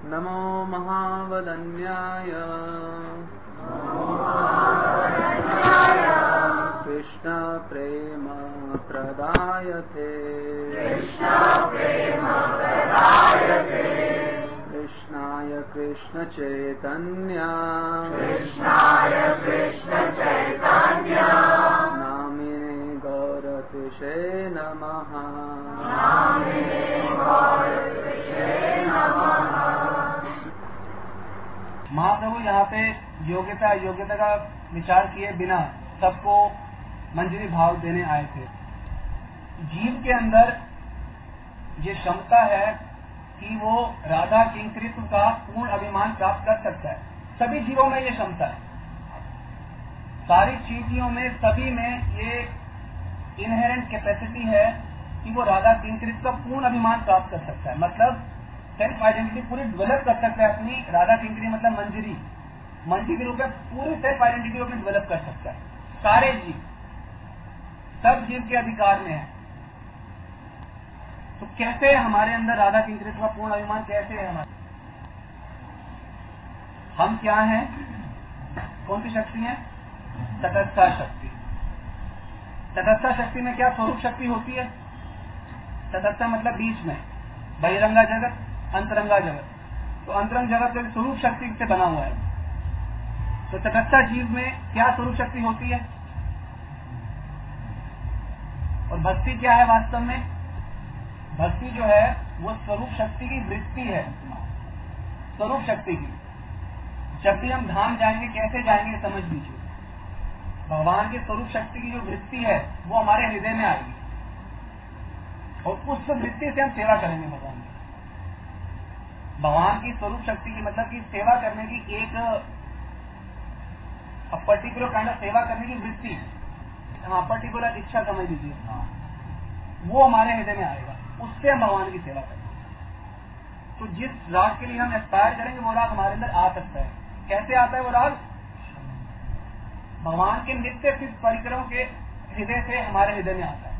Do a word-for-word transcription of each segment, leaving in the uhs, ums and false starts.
नमो महावदन्याय कृष्ण प्रेम प्रदायते कृष्णाय कृष्ण चैतन्य नामिने गौरतिशे नमः। महाप्रभु यहाँ पे योग्यता योग्यता का विचार किए बिना सबको मंजरी भाव देने आए थे। जीव के अंदर ये क्षमता है कि वो राधा किंकरित्व का पूर्ण अभिमान प्राप्त कर सकता है। सभी जीवों में ये क्षमता है, सारी चीजों में, सभी में ये इनहेरेंट कैपेसिटी है कि वो राधा किंकरित्व का पूर्ण अभिमान प्राप्त कर सकता है। मतलब सेल्फ आइडेंटिटी पूरी डेवलप कर सकता है अपनी। राधा किंकरी मतलब मंजरी, मंजरी के रूप में पूरी सेल्फ आइडेंटिटी अपनी डेवलप कर सकता है। सारे जीव, सब जीव के अधिकार में है। तो कैसे हमारे अंदर राधा किंकरित्व का पूर्ण अभिमान कैसे है हमारे? हम क्या हैं? कौन सी शक्ति है? तटस्था शक्ति। तटस्था शक्ति में क्या स्वरूप शक्ति होती है? तटस्था मतलब बीच में, बहिरंगा जगत, अंतरंगा जगत। तो अंतरंग जगत में स्वरूप शक्ति से बना हुआ है। तो तटस्था जीव में क्या स्वरूप शक्ति होती है? और भक्ति क्या है वास्तव में? भक्ति जो है वो स्वरूप शक्ति की वृत्ति है, स्वरूप शक्ति की। जब भी हम धाम जाएंगे, कैसे जाएंगे समझ लीजिए। भगवान की स्वरूप शक्ति की जो वृत्ति है वो हमारे हृदय में आएगी और उस वृत्ति से हम सेवा करेंगे भगवान की। भगवान की स्वरूप शक्ति की मतलब कि सेवा करने की एक पर्टिकुलर काइंड ऑफ सेवा करने की वृत्ति, हाँ पर्टिकुलर इच्छा समझ लीजिए, वो हमारे हृदय में आएगा, उससे हम भगवान की सेवा करेंगे। तो जिस राग के लिए हम एस्पायर करेंगे वो राग हमारे अंदर आ सकता है। कैसे आता है वो राग? भगवान के नित्य सिद्ध परिक्रम के हृदय से हमारे हृदय में आता है।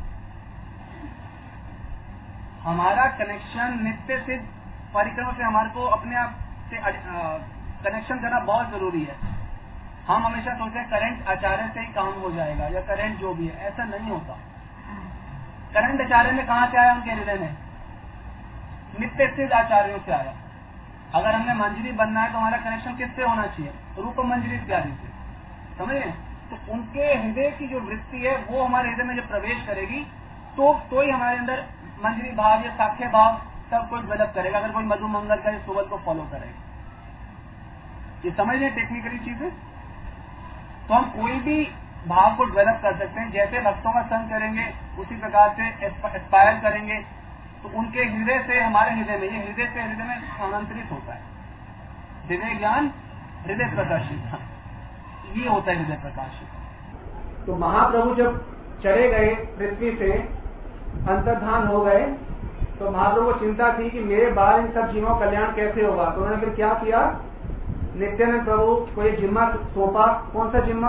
हमारा कनेक्शन नित्य सिद्ध परिक्रम से हमारे को अपने आप से कनेक्शन करना बहुत जरूरी है। हम हमेशा सोचते हैं करंट आचार्य से ही काम हो जाएगा या करंट जो भी है, ऐसा नहीं होता। करंट आचार्य में कहां से आया? उनके हृदय में नित्य सिद्ध आचार्यों से आया। अगर हमने मंजरी बनना है तो हमारा कनेक्शन किससे होना चाहिए? रूप मंजरी इत्यादि से, समझ रहे? तो उनके हृदय की जो वृत्ति है वो हमारे हृदय में जब प्रवेश करेगी तो तो ही हमारे अंदर मंजरी भाव या साख्य भाव सब कुछ डेवलप करेगा। अगर कोई मधु मंगल का सुबह को फॉलो करेगा, ये समझ रहे टेक्निकली चीजें। तो हम कोई भी भाव को डेवलप कर सकते हैं। जैसे भक्तों का संग करेंगे उसी प्रकार से एस्पायर करेंगे तो उनके हृदय से हमारे हृदय में, ये हृदय से हृदय में स्थानांतरित होता है। हृदय ज्ञान हृदय प्रकाशित, ये होता है हृदय प्रकाशित। तो महाप्रभु जब चले गए पृथ्वी से, अंतर्धान हो गए, तो महाप्रभु को चिंता थी कि मेरे बाद इन सब जीवों का कल्याण कैसे होगा। तो उन्होंने फिर क्या किया? नित्यानंद प्रभु को ये जिम्मा सौंपा। कौन सा जिम्मा?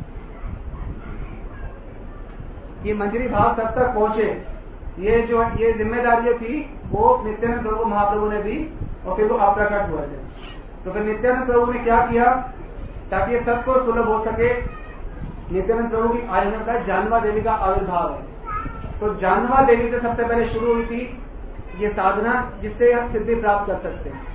ये मंजरी भाव सब तक पहुंचे, ये जो ये जिम्मेदारी थी वो नित्यानंद प्रभु महाप्रभु ने दी और फिर वो अप्रकट हुए थे। तो फिर नित्यानंद प्रभु ने क्या किया ताकि ये सबको सुलभ हो सके? नित्यानंद प्रभु की आयोजन का जानवा देवी का आविर्भाव है। तो जानवा देवी से सबसे पहले शुरू हुई थी ये साधना जिससे हम सिद्धि प्राप्त कर सकते हैं।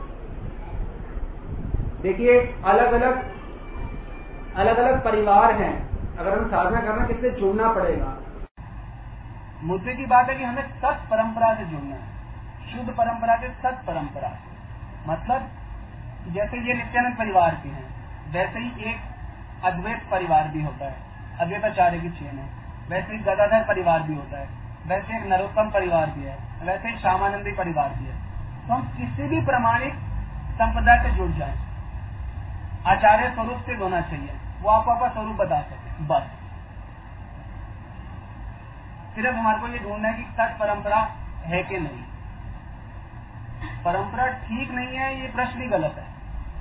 देखिए अलग अलग अलग अलग परिवार हैं, अगर हम साधना करना किससे जुड़ना पड़ेगा। मुद्दे की बात है कि हमें सत परंपरा से जुड़ना है, शुद्ध परंपरा से सत परंपरा। मतलब जैसे ये नित्यानंद परिवार के हैं वैसे ही एक अद्वैत परिवार भी होता है, अद्वैताचार्य की चेन है। वैसे ही गदाधर परिवार भी होता है, वैसे एक नरोत्तम परिवार भी है, वैसे ही श्यामानंदी परिवार भी है। तो हम किसी भी प्रमाणिक संप्रदाय से जुड़ जाए, आचार्य स्वरूप से होना चाहिए, वो आपको आपका स्वरूप बता सके बस। सिर्फ हमारे को ये ढूंढना है कि सच परंपरा है कि नहीं। परंपरा ठीक नहीं है ये प्रश्न ही गलत है।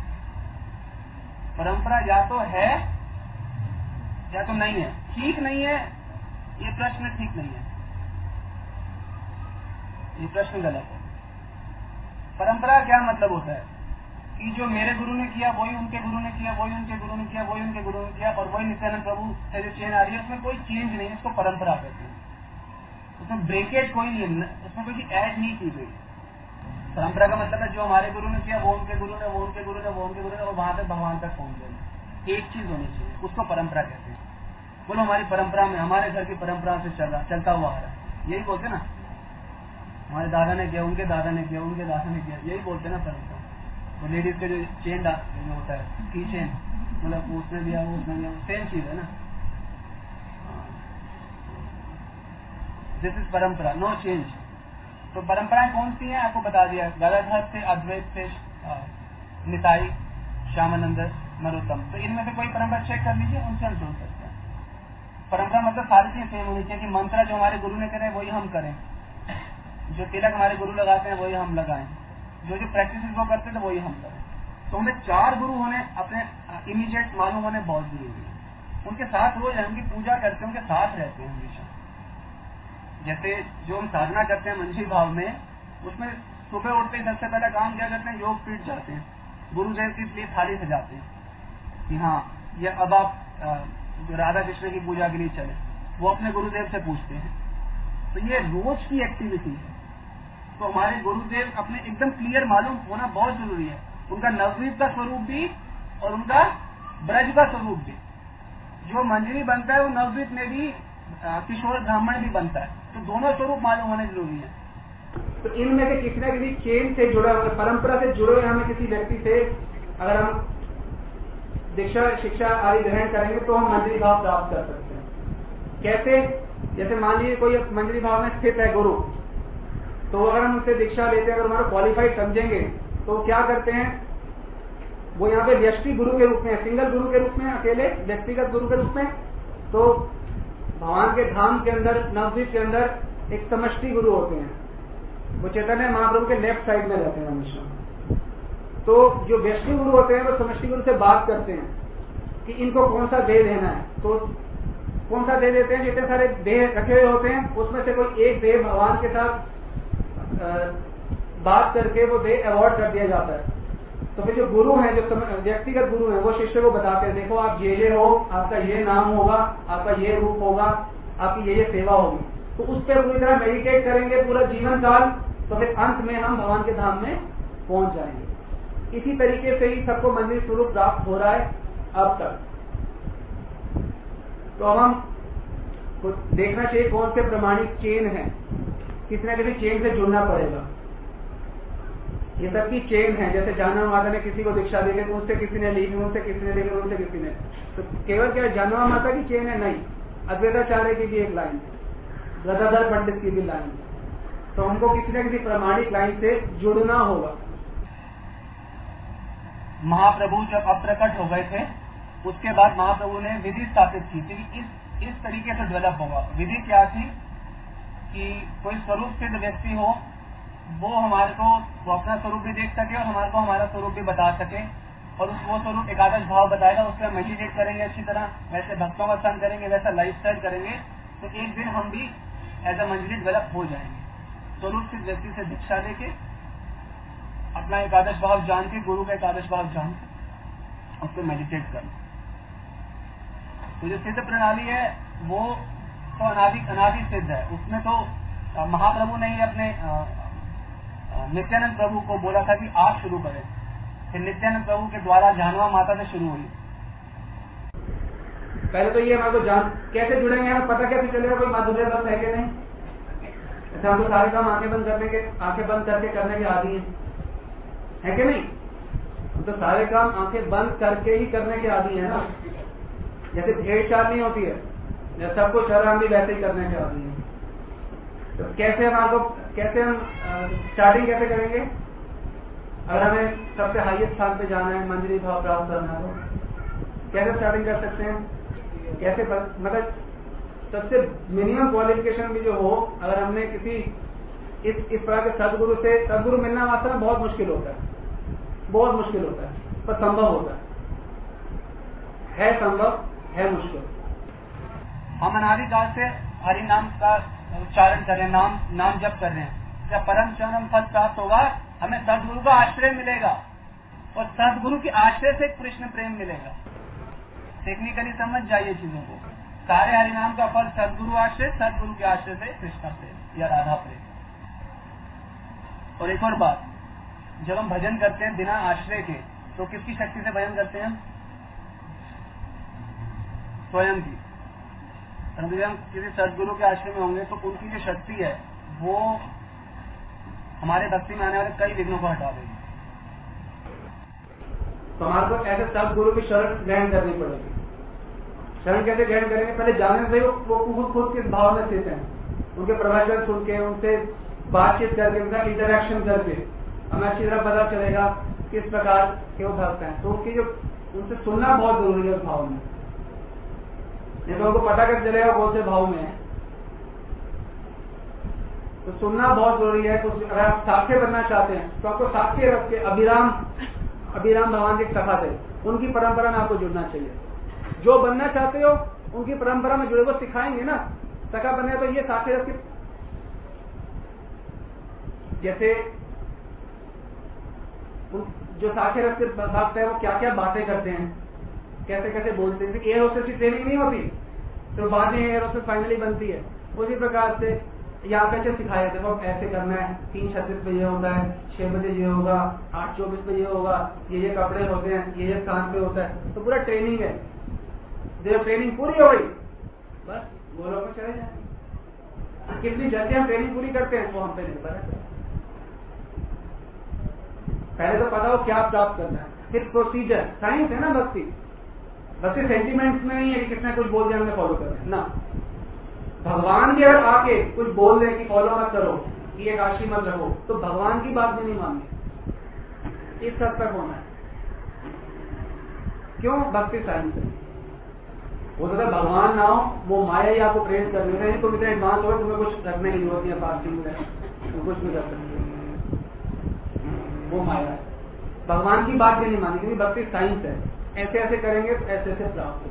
परंपरा या तो है या तो नहीं है। ठीक नहीं है ये प्रश्न ठीक नहीं है, ये प्रश्न गलत है। परंपरा क्या मतलब होता है कि जो मेरे गुरु ने किया वही उनके गुरु ने किया, वही उनके गुरु ने किया, वही उनके गुरु ने किया, और वही नित्यानंद प्रभु से जो चेन आ रही है उसमें कोई चेंज नहीं है। इसको परंपरा कहते हैं। उसमें ब्रेकेज कोई नहीं है, उसमें कोई ऐड नहीं की गई। परंपरा का मतलब है जो हमारे गुरु ने किया वो उनके गुरु ने, वो उनके गुरु ने, वो उनके गुरु ने, और वहां तक भगवान तक पहुंच जाए। एक चीज होनी चाहिए, उसको परंपरा कहते हैं। बोलो हमारी परंपरा में, हमारे घर की परंपरा से चल रहा चलता हुआ आ रहा है, यही बोलते ना, हमारे दादा ने किया, उनके दादा ने किया, उनके दादा ने किया, यही बोलते ना परंपरा। तो लेडीज के जो चेन होता है, की चेन, मतलब उसने दिया, वो उसने दिया, सेम चीज है ना। दिस इज परंपरा, नो चेंज। तो परंपराएं कौन सी हैं आपको बता दिया, गदाधर से, अद्वैत से, निताई, श्यामानंद, नरोत्तम। तो इनमें से कोई परंपरा चेक कर लीजिए, उनसे हम सुन सकते हैं। परंपरा मतलब सारी चीज सेम होनी चाहिए कि मंत्र जो हमारे गुरु ने करें वही हम करें, जो तिलक हमारे गुरु लगाते हैं वही हम लगाएं, जो जो प्रैक्टिस वो करते थे वही हम करें। तो हमें चार गुरु होने अपने इमीडिएट मालूम होने बहुत जरूरी है। उनके साथ रोज उनकी पूजा करते हैं, उनके साथ रहते हैं हमेशा। जैसे जो हम साधना करते हैं मंजिल भाव में, उसमें सुबह उठते ही सबसे पहला काम क्या करते हैं, योग पीठ जाते हैं, गुरुदेव के लिए थाली सजाते हैं कि हाँ ये अब आप राधा कृष्ण की पूजा के लिए चले, वो अपने गुरुदेव से पूछते हैं। तो ये रोज की एक्टिविटी है। तो हमारे गुरुदेव अपने एकदम क्लियर मालूम होना बहुत जरूरी है, उनका नवद्वीप का स्वरूप भी और उनका ब्रज का स्वरूप भी। जो मंजरी बनता है वो नवद्वीप में भी किशोर ब्राह्मण भी बनता है, तो दोनों स्वरूप मालूम होने जरूरी है। तो इनमें से किसी न किसी चेन से जुड़ा हुआ, परंपरा से जुड़े हुए हमें किसी व्यक्ति से अगर हम दीक्षा शिक्षा आदि ग्रहण करेंगे तो हम मंजरी भाव प्राप्त कर सकते हैं। कैसे? जैसे मान लीजिए कोई मंजरी भाव में स्थित है गुरु, तो अगर हम उससे दीक्षा लेते हैं, अगर हमारा क्वालिफाइड समझेंगे तो क्या करते हैं, वो यहाँ पे व्यष्टि गुरु के रूप में, सिंगल गुरु के रूप में, अकेले व्यक्तिगत गुरु के रूप में। तो भगवान के धाम के अंदर, नवद्वीप के अंदर एक समष्टि गुरु होते हैं, वो चैतन्य महाप्रभु के लेफ्ट साइड में रहते हैं हमेशा। तो जो व्यष्टि गुरु होते हैं वो समष्टि गुरु से बात करते हैं कि इनको कौन सा देह देना है। तो कौन सा देह देते हैं, जितने सारे देह रखे हुए होते हैं उसमें से कोई एक देह भगवान के साथ बात करके वो देह अवॉर्ड कर दिया जाता है। तो फिर जो गुरु हैं, जो व्यक्तिगत गुरु हैं, वो शिष्य को बताते हैं, देखो आप ये ये हो, आपका ये नाम होगा, आपका ये रूप होगा, आपकी ये ये सेवा होगी। तो उस पर पूरी तरह मेडिटेट करेंगे पूरा जीवन काल, तो फिर अंत में हम भगवान के धाम में पहुंच जाएंगे। इसी तरीके से ही सबको मंदिर स्वरूप प्राप्त हो रहा है अब तक। तो अब हम देखना चाहिए कौन से प्रमाणिक चेन है, किसी न किसी चेन से जुड़ना पड़ेगा। ये सबकी चेन है। जैसे जानवा माता ने किसी को दीक्षा दी, उनसे किसी ने ली, उनसे किसी ने ली, उनसे किसी ने, तो केवल क्या जानवा माता की चेन है? नहीं, अद्वैताचार्य की भी एक लाइन है, गदाधर पंडित की भी लाइन है। तो हमको किसी न किसी प्रमाणिक लाइन से जुड़ना होगा। महाप्रभु जब अप्रकट हो गए थे, उसके बाद महाप्रभु ने विधि स्थापित की थी कि इस इस तरीके से डेवलप होगा। विधि क्या थी कि कोई स्वरूप सिद्ध व्यक्ति हो, वो हमारे को वो अपना स्वरूप भी देख सके और हमारे को हमारा स्वरूप भी बता सके, और उस वो स्वरूप एकादश भाव बताएगा, उस पर मेडिटेट करेंगे अच्छी तरह, वैसे भक्तों का संग करेंगे, वैसा लाइफ स्टाइल करेंगे, तो एक दिन हम भी एज अ मंजरी डेवलप हो जाएंगे। स्वरूप सिद्ध व्यक्ति से दीक्षा लेके, अपना एकादश भाव जान के, गुरु का एकादश भाव जान के, उस पर मेडिटेट करना। तो जो सिद्ध प्रणाली है वो तो अनादि अनादि सिद्ध है। उसमें तो महाप्रभु ने ही अपने नित्यानंद प्रभु को बोला था कि आप शुरू करें, फिर नित्यानंद प्रभु के द्वारा जानवा माता से शुरू हुई। पहले तो ये हमारे को जान कैसे जुड़ेंगे, हमें पता कैसे चलेगा कोई माधुर्य बंद है कि नहीं। ऐसे हम तो सारे काम आंखें बंद करने के आंखें बंद करके करने के आदी हैं, है कि नहीं? हम तो सारे काम आंखें बंद करके ही करने के आदी है ना। जैसे भेड़ चाल नहीं होती है, जैसे सब कुछ हम भी वैसे ही करने के आदी है। तो कैसे हम आपको कैसे हम स्टार्टिंग कैसे करेंगे? अगर हमें सबसे हाईएस्ट स्थान पे जाना है, मंजरी भाव प्राप्त करना है, तो कैसे स्टार्टिंग कर सकते हैं? कैसे मतलब सबसे मिनिमम क्वालिफिकेशन भी जो हो, अगर हमने किसी इस इस प्रकार के सदगुरु से सदगुरु मिलना वास्तव में बहुत मुश्किल होता है, बहुत मुश्किल होता है, पर संभव होता है, है संभव, है मुश्किल। हम अनादिकाल से हरि नाम का उच्चारण कर रहे हैं, नाम नाम जप कर रहे हैं। जब परम चरण पद प्राप्त होगा हमें सदगुरु का आश्रय मिलेगा और सदगुरु के आश्रय से कृष्ण प्रेम मिलेगा। टेक्निकली समझ जाइए चीजों को। सारे हरिनाम का फल सदगुरु आश्रय, सदगुरु के आश्रय से कृष्ण प्रेम या राधा प्रेम। और एक और बात, जब हम भजन करते हैं बिना आश्रय के, तो किसकी शक्ति से भजन करते हैं? स्वयं की। परंतु जब हम किसी सदगुरु के आश्रय में होंगे तो उनकी जो शक्ति है वो हमारे भक्ति में आने वाले कई विघ्नों को हटा देगी। तो हमारे को ऐसे सदगुरु की शरण ग्रहण करनी पड़ेगी। शरण कैसे ग्रहण करेंगे? पहले जानने से वो खुद खुद किस भाव में स्थित है, उनके प्रवचन सुन के, उनसे बातचीत करके, उनका इंटरेक्शन करके हमें अच्छी तरह पता चलेगा किस प्रकार के वो भक्त हैं। तो उनकी जो उनसे सुनना बहुत जरूरी है उस भाव में। नहीं तो उनको पता कैसे चलेगा कौन से भाव में है? तो सुनना बहुत जरूरी है। कुछ अगर आप साक्ष्य बनना चाहते हैं तो आपको साक्ष्य रख के अभिराम अभिराम भगवान के सखा थे, उनकी परंपरा में आपको जुड़ना चाहिए। जो बनना चाहते हो उनकी परंपरा में जुड़े, वो सिखाएंगे ना। सखा बनने तो ये साक्ष्य रख के, जैसे जो साक्ष्य रख के भक्त है वो क्या क्या बातें करते हैं, कैसे कैसे बोलते हैं। एयर होस्टेस की ट्रेनिंग नहीं होती तो बाद में एयर होस्टेस फाइनली बनती है। उसी प्रकार से यहाँ कैसे सिखाया थे, वो ऐसे करना है, तीन छत्तीस पे ये होता है, छह बजे ये होगा, आठ चौबीस पे ये होगा, ये ये कपड़े होते हैं, ये ये स्थान पे होता है। तो पूरा ट्रेनिंग है। जब ट्रेनिंग पूरी हो गई बस गोलोक में चले जाए। कितनी जल्दी हम ट्रेनिंग पूरी करते हैं वो हम पे निर्भर है। पहले तो पता हो क्या प्राप्त करना है, फिर प्रोसीजर। साइंस है ना भक्ति। भक्ति सेंटिमेंट्स में नहीं है कि किसने कुछ बोल दिया हमने फॉलो करना है ना। भगवान भी अगर आके कुछ बोल रहे कि फॉलो मत करो, कि एक राशि मत रखो, तो भगवान की बात भी नहीं माननी। इस हद तक होना है। क्यों? भक्ति साइंस है। हो सकता है भगवान ना हो, वो माया ही आपको प्रेरित कर रही है। तुम इतना एडवांस हो, तुम्हें कुछ रखने की जरूरत है, फास्टिंग में तुम कुछ भी कर सकते हो, वो माया है। भगवान की बात भी नहीं मानी, क्योंकि भक्ति साइंस है। ऐसे ऐसे करेंगे तो ऐसे ऐसे प्राप्त हो।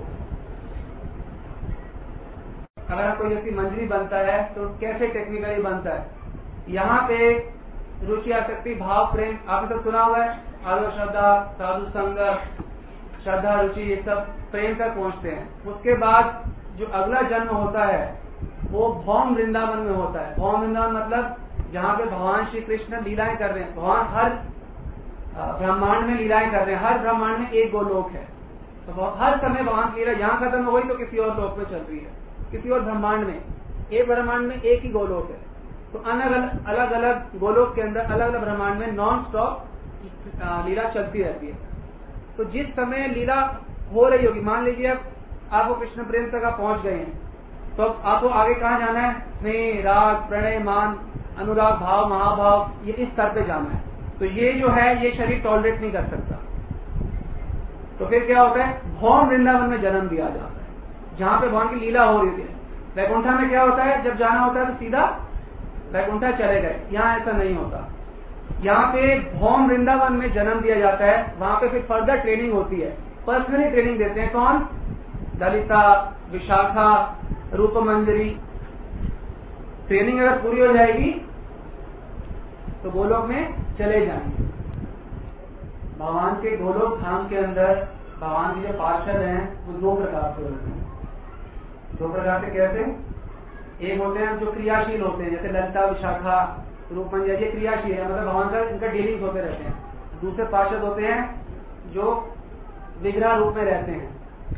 अगर कोई व्यक्ति मंजरी बनता है तो कैसे टेक्निकली बनता है? यहाँ पे रुचि आसक्ति भाव प्रेम आपने तो सुना हुआ है। आदर श्रद्धा, साधु संग, श्रद्धा रुचि, ये सब प्रेम तक पहुंचते हैं। उसके बाद जो अगला जन्म होता है वो भौम वृंदावन में होता है। भौम वृंदावन मतलब जहाँ पे भगवान श्री कृष्ण लीलाएं कर रहे हैं। भगवान हर ब्रह्मांड में लीलाएं कर रहे हैं। हर ब्रह्मांड में एक गोलोक है, तो हर समय भगवान की लीला यहाँ खत्म हो गई तो किसी और लोक में चल रही है, किसी और ब्रह्मांड में। एक ब्रह्मांड में एक ही गोलोक है, तो अलग अलग अलग गोलोक के अंदर अलग अलग ब्रह्मांड में नॉन स्टॉप लीला चलती रहती है। तो जिस समय लीला हो रही होगी, मान लीजिए अब आपको कृष्ण प्रेम तक आप पहुंच गए हैं, तो अब आपको आगे कहाँ जाना है? स्नेह, राग, प्रणय, मान, अनुराग भाव, महाभाव, ये इस स्तर पे जाना है। तो ये जो है ये शरीर टॉलरेट नहीं कर सकता। तो फिर क्या होता है? भौम वृंदावन में जन्म दिया जाता है, जहां पे भगवान की लीला हो रही थी। वैकुंठा में क्या होता है? जब जाना होता है तो सीधा वैकुंठा चले गए। यहाँ ऐसा नहीं होता। यहाँ पे भौम वृंदावन में जन्म दिया जाता है। वहां पे फिर फर्दर ट्रेनिंग होती है। पर्सनली ट्रेनिंग देते हैं कौन? ललिता, विशाखा, रूपमंजरी। ट्रेनिंग अगर पूरी हो जाएगी तो गोलोक में चले जाएंगे। भगवान के गोलोक धाम के अंदर भगवान के जो पार्षद हैं वो दो प्रकार से होते हैं। दो प्रकार से कैसे? एक होते हैं जो क्रियाशील होते हैं, जैसे ललिता, विशाखा, रूपमंजरी, ये क्रियाशील है, मतलब भगवान का इनका डीलिंग होते रहते हैं। दूसरे पार्षद होते हैं जो विग्रह रूप में रहते हैं,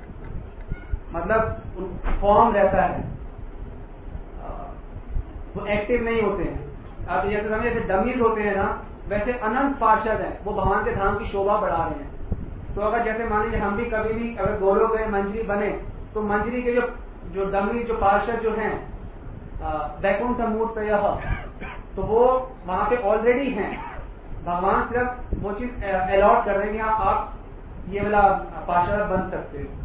मतलब फॉर्म रहता है, वो एक्टिव नहीं होते हैं। आप जैसे समझे जैसे डमीज होते हैं ना, वैसे अनंत पार्षद हैं, वो भगवान के धाम की शोभा बढ़ा रहे हैं। तो अगर जैसे मान लीजिए हम भी कभी भी अगर गोलोक गए, मंजरी बने, तो मंजरी के जो जो डमी जो पार्षद जो हैं वैकुंठ मूर्त यह, तो वो वहां पे ऑलरेडी हैं। भगवान सिर्फ वो चीज अलॉट कर रहे हैं कि आप ये वाला पार्षद बन सकते हो।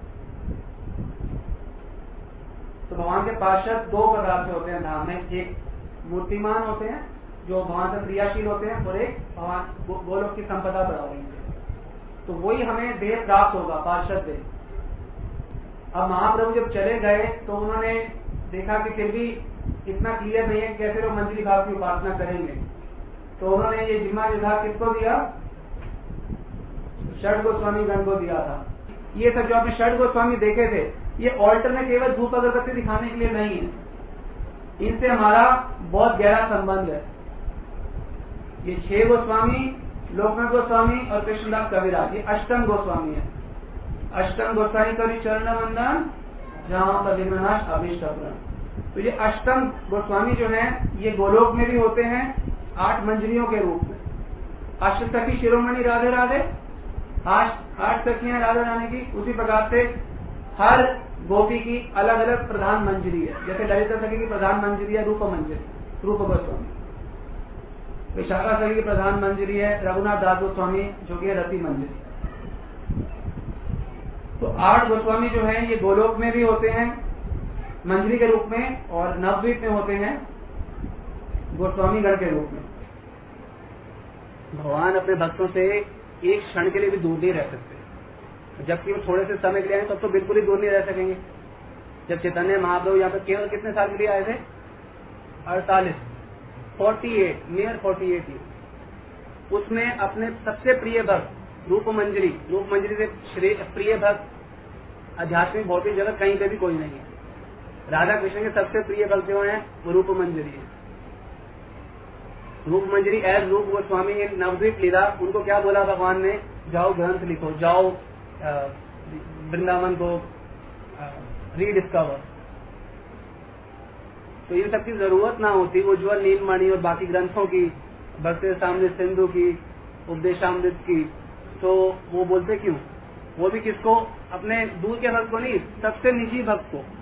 तो भगवान के पार्षद दो प्रकार से होते हैं धाम में। एक मूर्तिमान होते हैं जो भगवान से क्रियाशील होते हैं, और एक भगवान गो, गोलोक की संपदा बढ़ा रहे हैं। तो वही हमें देह प्राप्त होगा, पार्षद देह। अब महाप्रभु जब चले गए तो उन्होंने देखा कि फिर भी इतना क्लियर नहीं है कैसे लोग मंजरी भाव की उपासना करेंगे। तो उन्होंने ये जिम्मा जो था किसको दिया? षड गोस्वामी गण को दिया था। ये सब जो आपने षड गोस्वामी देखे थे, ये ऑल्टर में केवल धूप अगरबत्ती दिखाने के लिए नहीं है, इनसे हमारा बहुत गहरा संबंध है। ये छह गोस्वामी, लोकनाथ गोस्वामी और कृष्णदास कविराज, ये अष्टम गोस्वामी है। अष्टम गोस्वामी कवि चरण वंदन जहाँ का विनाश अभिष्ट अपरण। तो ये अष्टम गोस्वामी जो है ये गोलोक में भी होते हैं आठ मंजरियों के रूप में। अष्टसखी शिरोमणि राधे राधे, आठ आठ सखियां राधा रानी की, उसी प्रकार से हर गोपी की अलग अलग प्रधान मंजरी है। जैसे ललिता सखी की प्रधान मंजरी है रूप मंजरी, रूप गोस्वामी। विशाखा सखी की प्रधान मंजरी है रघुनाथ दास गोस्वामी जो कि रति मंजरी। तो आठ गोस्वामी जो हैं ये गोलोक में भी होते हैं मंजरी के रूप में और नवद्वीप में होते हैं गोस्वामी गण के रूप में। भगवान अपने भक्तों से एक क्षण के लिए भी दूर नहीं रह सकते, जबकि वो थोड़े से समय के लिए आए तब तो बिल्कुल ही दूर नहीं रह सकेंगे। जब चैतन्य महाप्रभु यहाँ पे केवल कितने साल के लिए आए थे? अड़तालीस, forty eight near forty eight year. उसमें अपने सबसे प्रिय भक्त रूप मंजरी, रूप मंजरी से प्रिय भक्त आध्यात्मिक भौतिक जगत कहीं पे भी कोई नहीं है। राधा कृष्ण के सबसे प्रिय भक्त जो है वो रूप मंजरी है। रूप मंजरी एज रूप गोस्वामी नवद्वीप लीला, उनको क्या बोला भगवान ने? जाओ ग्रंथ लिखो, जाओ वृंदावन को रीडिस्कवर। तो इन सब की जरूरत ना होती, वो ज्वल नीलमणि और बाकी ग्रंथों की, भक्ति सामृत सिंधु की, उपदेशामृत की, तो वो बोलते क्यों? वो भी किसको? अपने दूर के भक्त को नहीं, सबसे निजी भक्त को।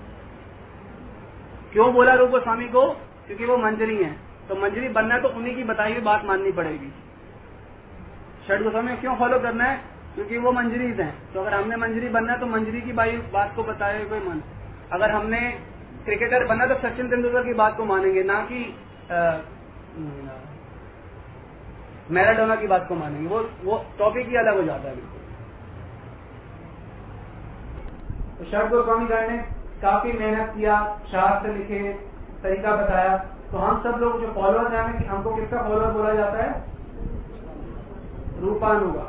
क्यों बोला रूप गोस्वामी को? क्योंकि वो मंजरी हैं, तो मंजरी बनना तो उन्हीं की बताई हुई बात माननी पड़ेगी। षड गोस्वामी क्यों फॉलो करना है? क्योंकि वो मंजरी हैं। तो अगर हमने मंजरी बनना है तो मंजरी की बात को बताए हुए मन। अगर हमने क्रिकेटर बनना तो सचिन तेंदुलकर की बात को मानेंगे, ना कि मैराडोना की बात को मानेंगे। वो वो टॉपिक ही अलग हो जाता है। तो षड गोस्वामी गण ने काफी मेहनत किया, शास्त्र लिखे, तरीका बताया। तो हम सब लोग जो फॉलोअर हैं कि हमको किसका फॉलोअर बोला जाता है? रूपानुगा।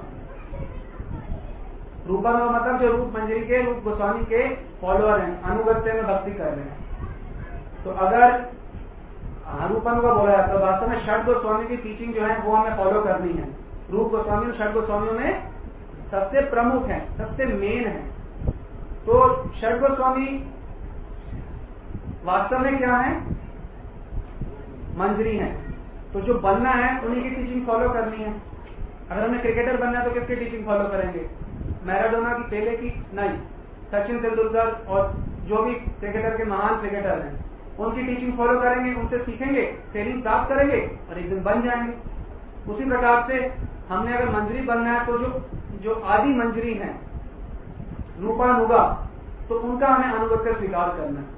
रूपानुगा मतलब जो रूप मंजरी के, रूप गोस्वामी के फॉलोअर हैं, अनुगत्य में भक्ति कर रहे हैं। तो अगर रूपानुगा बोला जाता है, वास्तव में षड गोस्वामी की टीचिंग जो है वो हमें फॉलो करनी है। रूप गोस्वामी और षड गोस्वामियों में सबसे प्रमुख है, सबसे मेन है। तो षड गोस्वामी वास्तव में क्या है? मंजरी है। तो जो बनना है उन्हीं की टीचिंग फॉलो करनी है। अगर हमें क्रिकेटर बनना है तो किसकी टीचिंग फॉलो करेंगे? मैराडोना की, पहले की नहीं, सचिन तेंदुलकर और जो भी क्रिकेटर के महान क्रिकेटर हैं उनकी टीचिंग फॉलो करेंगे, उनसे सीखेंगे, ट्रेनिंग प्राप्त करेंगे और एक दिन बन जाएंगे। उसी प्रकार से हमने अगर मंजरी बनना है तो जो जो आदि मंजरी है रूपानुगा, तो उनका हमें अनुगत्य स्वीकार करना है।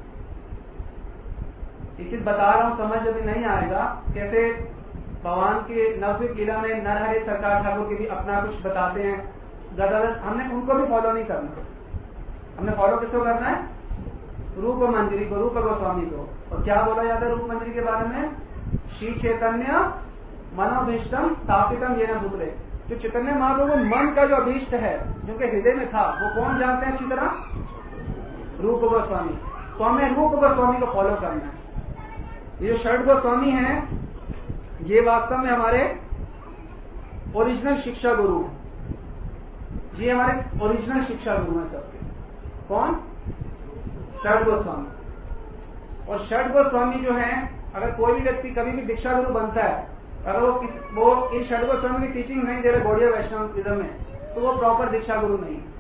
एक चीज बता रहा हूं, समझ अभी नहीं आएगा कैसे भगवान के नवद्वीप लीला में नरहरि सरकार ठाकुर के भी अपना कुछ बताते हैं। ज्यादातर हमने उनको भी फॉलो नहीं करना, हमने फॉलो किसको करना है? रूप मंजरी को, रूप गोस्वामी को। और क्या बोला जाता है रूप मंजरी के बारे में? श्री चैतन्य मनोभीष्टम स्थापितम ये न दूसरे। जो चैतन्य महाप्रभु मन का जो अभीष्ट है, जो उनके हृदय में था, वो कौन जानते हैं अच्छी तरह? रूप गोस्वामी। तो हमें रूप गोस्वामी को फॉलो करना है। ये जो षड गोस्वामी हैं ये वास्तव में हमारे ओरिजिनल शिक्षा गुरु हैं। ये हमारे ओरिजिनल शिक्षा गुरु हैं सबके। कौन? षड गोस्वामी। और षड गोस्वामी जो हैं, अगर कोई भी व्यक्ति कभी भी दीक्षा गुरु बनता है, अगर वो वो इन षड गोस्वामी की टीचिंग नहीं दे रहे गौड़ीय वैष्णविज्म में, तो वो प्रॉपर दीक्षा गुरु नहीं है।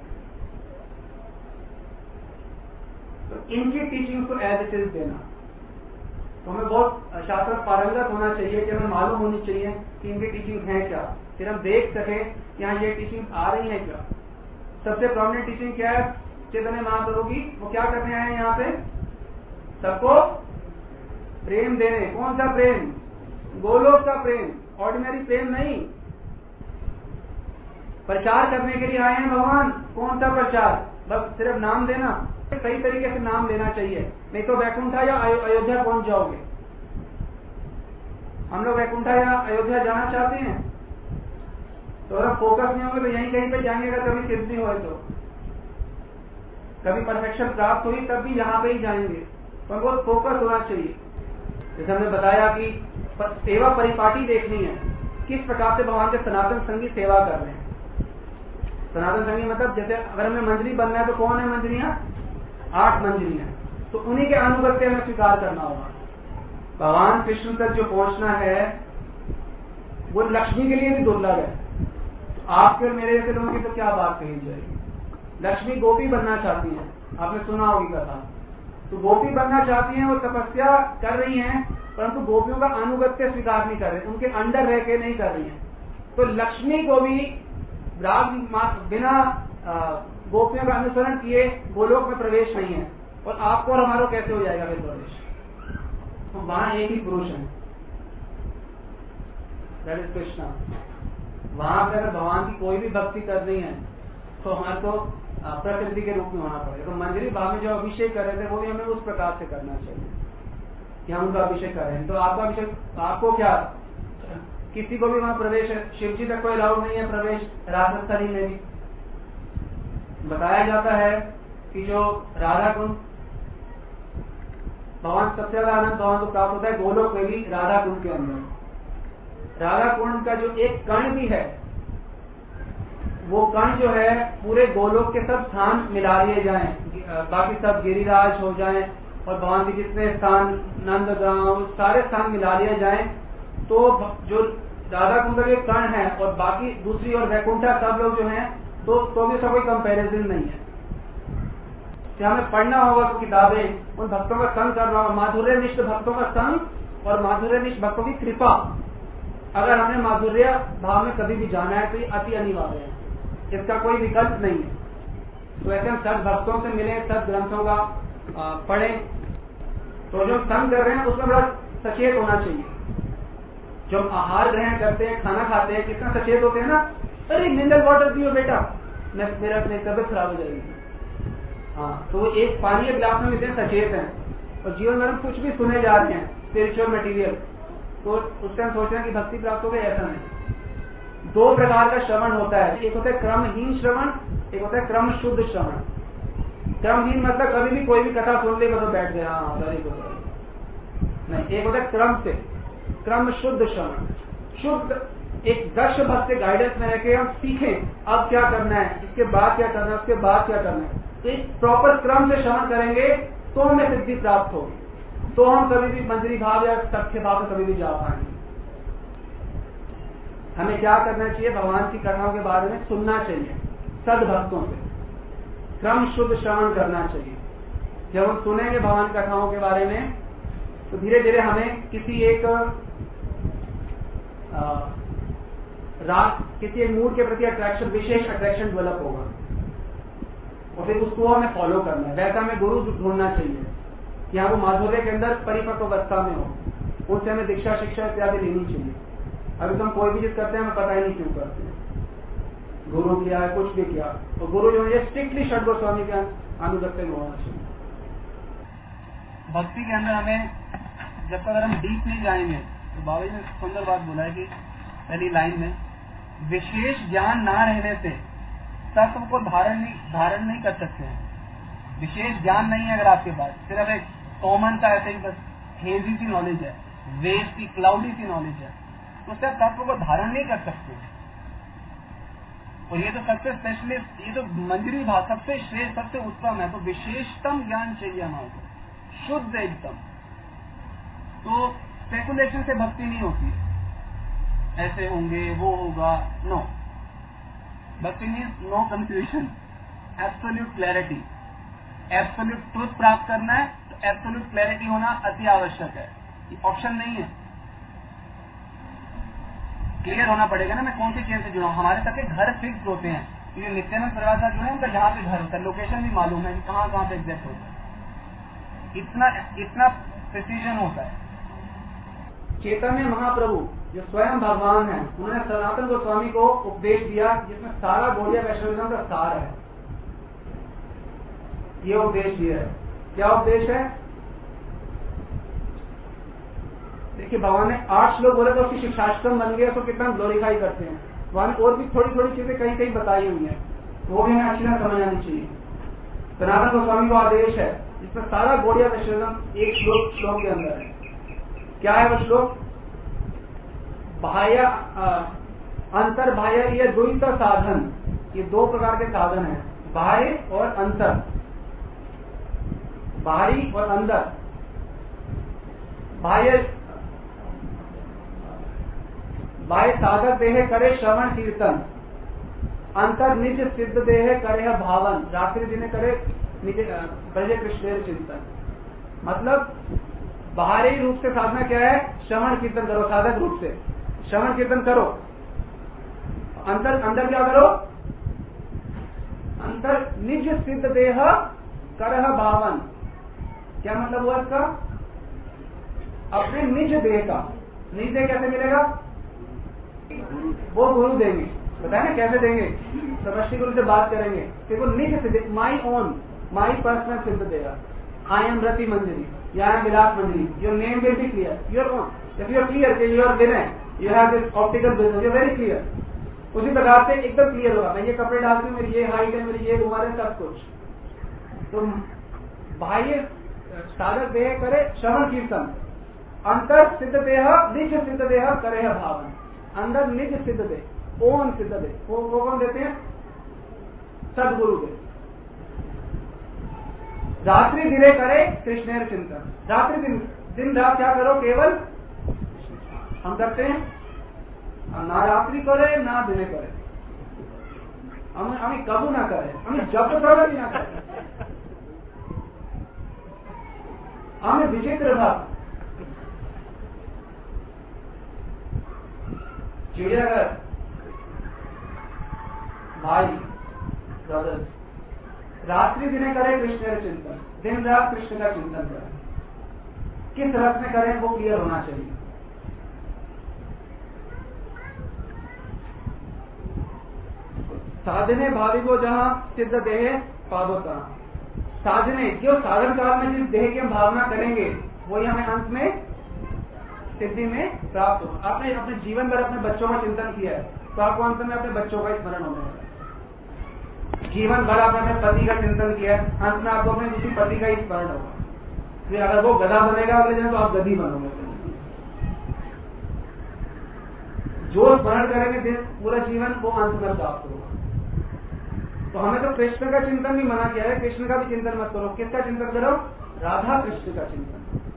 तो इनकी टीचिंग को एज इट इज देना। तो हमें बहुत शास्त्र पारंगत होना चाहिए, कि हमें मालूम होनी चाहिए कि इनकी टीचिंग है क्या, फिर हम देख सके कि यहाँ ये टीचिंग आ रही है क्या। सबसे प्रोमिनेंट टीचिंग क्या है चैतन्य महाप्रभु की? वो क्या करने आए हैं यहाँ पे? सबको प्रेम देने। कौन सा प्रेम? गोलोक का प्रेम, ऑर्डिनरी प्रेम नहीं। प्रचार करने के लिए आए हैं भगवान। कौन सा प्रचार? बस सिर्फ नाम देना। सही तरीके से नाम लेना चाहिए, नहीं तो वैकुंठा या अयोध्या पहुंच जाओगे। हम लोग वैकुंठा या अयोध्या जाना चाहते हैं, तो अगर फोकस नहीं होंगे तो यहीं कहीं पे जाएंगे। अगर कभी सिद्धि हो तो, कभी परफेक्शन प्राप्त हुई तब भी यहाँ पे ही जाएंगे, पर बहुत फोकस होना चाहिए। जैसे हमने बताया कि सेवा परिपाटी देखनी है, किस प्रकार से भगवान के सनातन संगी सेवा कर रहे हैं। सनातन संगी मतलब जैसे अगर हमें मंजरी बनना है तो कौन है मंजरियां? आठ मंजरियां, तो उन्हीं के अनुगत्य हमें स्वीकार करना होगा। भगवान कृष्ण तक जो पहुंचना है वो लक्ष्मी के लिए भी दुर्लभ है, तो आपके और मेरे जैसे लोगों की तो क्या बात कही जाएगी। लक्ष्मी गोपी बनना चाहती है, आपने सुना होगी कथा, तो गोपी बनना चाहती हैं, वो तपस्या कर रही हैं, परंतु गोपियों का अनुगत्य स्वीकार नहीं कर रहे, उनके अंडर रह के नहीं कर रही हैं। तो लक्ष्मी को भी बिना गोपियों का अनुसरण किए गोलोक में प्रवेश नहीं है, और आपको और हमारा कैसे हो जाएगा फिर प्रवेश? तो वहां एक ही पुरुष है, दैट इज कृष्णा। वहां पर अगर भगवान की कोई भी भक्ति करनी है तो हमारे को प्रकृति के रूप में होना पड़ेगा। तो मंजरी भाव में जो अभिषेक कर रहे थे वो भी हमें उस प्रकार से करना चाहिए कि हम उनका अभिषेक करें। तो आपका अभिषेक, आपको क्या, किसी को भी वहां प्रवेश है, शिव जी तक कोई अलाउड नहीं है प्रवेश, राजस्थली में भी बताया जाता है कि जो राधा कुंड, भगवान सबसे ज्यादा आनंद भगवान को प्राप्त होता है गोलोक में भी राधा कुंड के अंदर। राधा कुंड का जो एक कण भी है, वो कण जो है पूरे गोलोक के सब स्थान मिला लिए जाएं, बाकी सब गिरिराज हो जाएं, और भगवान के जितने स्थान, नंदगांव, सारे स्थान मिला लिए जाएं, तो जो राधा कुंड का कण है और बाकी दूसरी और वैकुंठा सब लोग जो हैं, तो तो भी सब कोई कंपैरिजन नहीं है। तो हमें पढ़ना होगा तो किताबें, उन भक्तों का संग करना होगा, माधुर्य निष्ठ भक्तों का संग और माधुर्य निष्ठ भक्तों की कृपा। अगर हमने माधुर्य भाव में कभी भी जाना है तो ये अति अनिवार्य है, इसका कोई विकल्प नहीं है। तो ऐसे हम सद भक्तों से मिले, सद ग्रंथों का पढ़े, तो जो संग कर रहे हैं उसमें बड़ा सचेत होना चाहिए। जो हम आहार ग्रहण करते हैं, खाना खाते हैं, कितना सचेत होते हैं ना, अरे मिनरल वाटर पियो बेटा, मेरा अपनी तबियत खराब हो जाएगी। हाँ, तो एक पानी के गिलास में इतने सचेत हैं, और जीवन में हम कुछ भी सुने जा रहे हैं स्पिरिचुअल मटेरियल, तो उस टाइम सोच रहे हैं कि भक्ति प्राप्त हो गई, ऐसा नहीं। दो प्रकार का श्रवण होता है, एक होता है क्रमहीन श्रवण, एक होता है क्रम शुद्ध श्रवण। क्रमहीन मतलब कभी भी कोई भी कथा सुन ले तो बैठ गया, हाँ वेरी गुड, नहीं। एक होता है क्रम से, क्रम शुद्ध श्रवण। शुद्ध एक दक्ष भक्त के गाइडेंस में रहकर हम सीखें अब क्या करना है, इसके बाद क्या करना है, उसके बाद क्या करना है। तो एक प्रॉपर क्रम से श्रवण करेंगे तो हमें सिद्धि प्राप्त होगी, तो हम कभी भी मंजरी भाव या सख्य भाव में कभी भी जा पाएंगे। हमें क्या करना चाहिए, भगवान की कथाओं के बारे में सुनना चाहिए सदभक्तों से, क्रम शुद्ध श्रवण करना चाहिए। जब हम सुनेंगे भगवान की कथाओं के बारे में तो धीरे धीरे हमें किसी एक राग, किसी एक मूड के प्रति अट्रैक्शन, विशेष अट्रैक्शन डेवलप होगा, और फिर उसको हमें फॉलो करना है। वैसा हमें गुरु ढूंढना चाहिए कि हाँ वो माधुर्य के अंदर परिपक्व अवस्था में हो, उनसे हमें दीक्षा शिक्षा इत्यादि लेनी चाहिए। अभी तो हम कोई भी चीज करते हैं हमें पता ही नहीं क्यों करते हैं, गुरु किया है, कुछ भी किया, तो गुरु जो है स्ट्रिक्टली षड गोस्वामी के अनुगत्य में होना चाहिए। भक्ति के अंदर हमें जब तक अगर हम डीप नहीं जाएंगे, तो बाबा जी ने सुंदर बात बोला है कि पहली लाइन में विशेष ज्ञान ना रहने से तत्व को धारण नहीं धारण नहीं कर सकते हैं। विशेष ज्ञान नहीं है अगर आपके पास, सिर्फ एक कॉमन सा ऐसे ही बस हेजी सी नॉलेज है, वेस्ट सी क्लाउडी सी नॉलेज है, तो उससे तत्व को धारण नहीं कर सकते। और ये तो सबसे स्पेशलिस्ट, ये तो मंजरी भाव सबसे श्रेष्ठ, सबसे उत्तम है। तो विशेषतम ज्ञान चाहिए हमारे, शुद्ध एकदम। तो स्पेकुलेशन से भक्ति नहीं होती, ऐसे होंगे वो होगा, नो। भक्ति means no confusion, absolute clarity. Absolute truth प्राप्त करना है तो एब्सोल्यूट क्लैरिटी होना अति आवश्यक है, ये ऑप्शन नहीं है। क्लियर होना पड़ेगा ना मैं कौन सी चेन से जुड़ा हूं। हमारे सबके घर फिक्स होते हैं, ये नित्यानंद प्रवासा जो है उनका जहां पे घर होता है लोकेशन भी मालूम है कि कहां कहां पे एग्जैक्ट होता है, इतना इतना प्रिसीजन होता है। चैतन्य महाप्रभु जो स्वयं भगवान है, उन्होंने सनातन गोस्वामी को उपदेश दिया जिसमें सारा गौड़िया वैष्णविज्म का सार है। ये उपदेश दिया है, क्या उपदेश है? देखिए भगवान ने आठ श्लोक बोले तो उसकी शिक्षाश्रम बन गया, तो कितना ग्लोरीफाई करते हैं। भगवान और भी थोड़ी थोड़ी चीजें कहीं कहीं बताई हुई है, वो भी हमें अच्छी तरह समझ आनी चाहिए। सनातन गोस्वामी का आदेश है जिसमें सारा गौड़िया दशरथम एक श्लोक श्लोक के अंदर है। क्या है वो श्लोक? बाह्य अंतर बाह्य, ये द्वैत साधन, ये दो प्रकार के साधन हैं, बाह्य और अंतर, बाहरी और अंदर। बाह्य बाह्य साधक देह करे श्रवण कीर्तन, अंतर निज सिद्ध देह करे भावन, रात्रि दिन करे निज ब्रज कृष्ण चिंतन। मतलब बाहरी रूप से साधना क्या है? श्रवण कीर्तन करो, साधक रूप से श्रवण कीर्तन करो। अंतर अंदर क्या करो? अंतर निज सिद्ध देह करह भावन। क्या मतलब हुआ इसका? अपने निज देह का, निज देह कैसे मिलेगा? वो गुरु देंगे, बताए ना कैसे देंगे? समष्टि गुरु से बात करेंगे कि वो निज सिद्ध, माई ओन, माई पर्सनल सिद्ध देगा। आई एम रति मंजरी, या am Vilas Manjari, your name will be clear, your own. If you are clear, you are winner, you have this optical business, you are very clear. उसी प्रकार से एकदम क्लियर होगा, मैं ये कपड़े डालती हूँ, मेरी ये हाइट है, मेरी ये उम्र है, सब कुछ। तो बाह्य साधक देह करे श्रवण कीर्तन, अंतर सिद्ध देह निज सिद्ध देह करे भावन। अंदर निज सिद्ध देह, ओन सिद्ध देह, वो वो कौन देते हैं? सदगुरु देव। रात्रि दिने करे कृष्णेर चिंतन, रात्रि दिन दिन रात क्या करो? केवल हम करते हैं, ना रात्रि करे ना दिने करे, हम हमें कबू ना करे, हमें जब प्रवर भी ना करे, हमें विचित्र भाव। चिड़ियाघर भाई ब्रदर्स, रात्रि दिने करें कृष्ण चिंतन, दिन रात कृष्ण का चिंतन करें। किस रस में करें वो क्लियर होना चाहिए। साधने भावी को जहां सिद्ध देह पादोता, साधने जो साधन काल में जिस देह की हम भावना करेंगे वही हमें अंत में सिद्धि में प्राप्त हो। आपने अपने जीवन भर अपने बच्चों का चिंतन किया है तो आपको अंत में अपने बच्चों का स्मरण होगा। जीवन भर आपने अपने पति का चिंतन किया है, अंत में आपको अपने उसी पति का ही स्मरण होगा। फिर अगर वो गधा बनेगा अगले दिन तो आप गधी बनोगे। जो स्मरण करेंगे पूरा जीवन वो अंत में प्राप्त होगा। तो हमें तो कृष्ण का चिंतन भी मना किया है, कृष्ण का भी चिंतन मत करो। किसका चिंतन करो? राधा कृष्ण का चिंतन।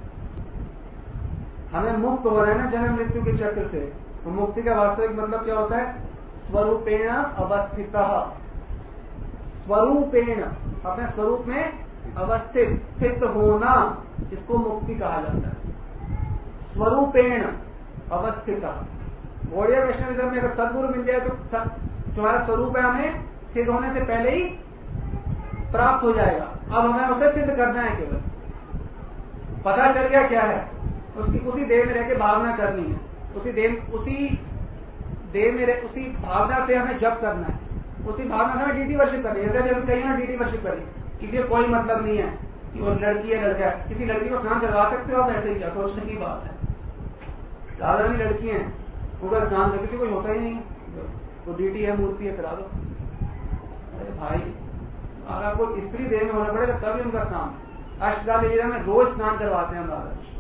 हमें मुक्त हो रहे हैं ना जन्म मृत्यु के चक्र से, तो मुक्ति का वास्तविक मतलब क्या होता है? स्वरूपेण अवस्थित, स्वरूपेण अपने स्वरूप में अवस्थित स्थित होना, इसको मुक्ति कहा जाता है। स्वरूपेण अवस्थित। गौड़िया वैष्णविज्म में अगर सदगुरु मिल जाए तो तुम्हारा स्वरूप है हमें सिद्ध होने से पहले ही प्राप्त हो जाएगा। अब हमें उसे सिद्ध करना है। केवल पता चल गया क्या है, उसकी उसी देह में रह के भावना करनी है, उसी देह उसी देह में रह, उसी भावना से हमें जप करना है, उसी भावना से हमें डीटी वर्शिप करनी है। जैसे हम कहीं ना डीटी वर्शिप करें, किसी को कोई मतलब नहीं है कि वो लड़की है लड़का है, किसी लड़की को स्नान करवा सकते हो आप? ऐसे ही क्या सोचने की बात है। साधारण लड़की है उनका स्नान कर, किसी कोई होता ही नहीं, तो डीटी है मूर्ति है करा दो। अरे भाई अगर आपको स्त्री देह में होना पड़ेगा तभी उनका स्नान। अष्टगाल में रोज स्नान करवाते हैं हम राधा।